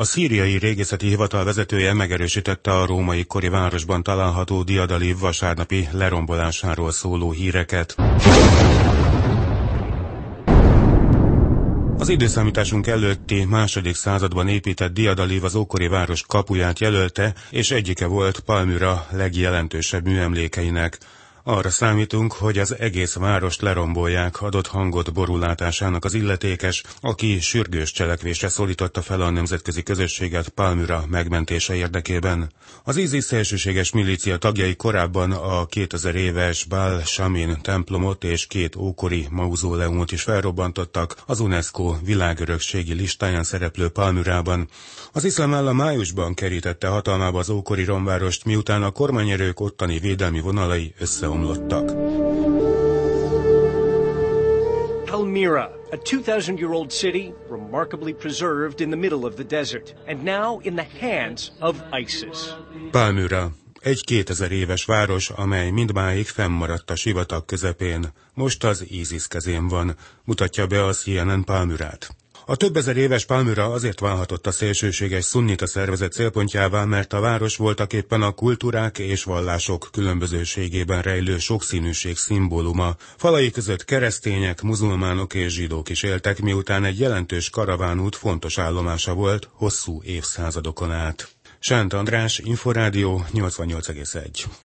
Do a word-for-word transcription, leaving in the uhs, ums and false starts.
A szíriai régészeti hivatal vezetője megerősítette a római kori városban található diadaliv vasárnapi lerombolásáról szóló híreket. Az időszámításunk előtti második században épített diadaliv az ókori város kapuját jelölte, és egyike volt Palmyra legjelentősebb műemlékeinek. Arra számítunk, hogy az egész várost lerombolják, adott hangot borulátásának az illetékes, aki sürgős cselekvésre szólította fel a nemzetközi közösséget Palmyra megmentése érdekében. Az ISIS szélsőséges milícia tagjai korábban a kétezer éves Baal Shamin templomot és két ókori mauzóleumot is felrobbantottak az UNESCO világörökségi listáján szereplő Palmyrában. Az iszlám állam májusban kerítette hatalmába az ókori romvárost, miután a kormányerők ottani védelmi vonalai összeomlottak. Palmyra, a two thousand year old city remarkably preserved in the middle of the desert, and now in the hands of ISIS. Palmyra, egy kétezer éves város, amely mindmáig fennmaradt a sivatag közepén. Most az ISIS kezén van, mutatja be a C N N Palmyrát. A több ezer éves Palmyra azért válhatott a szélsőséges szunnita szervezet célpontjává, mert a város voltaképpen a kultúrák és vallások különbözőségében rejlő sokszínűség szimbóluma. Falai között keresztények, muzulmánok és zsidók is éltek, miután egy jelentős karavánút fontos állomása volt hosszú évszázadokon át. Sánt András, Inforádió nyolcvannyolc egész egy.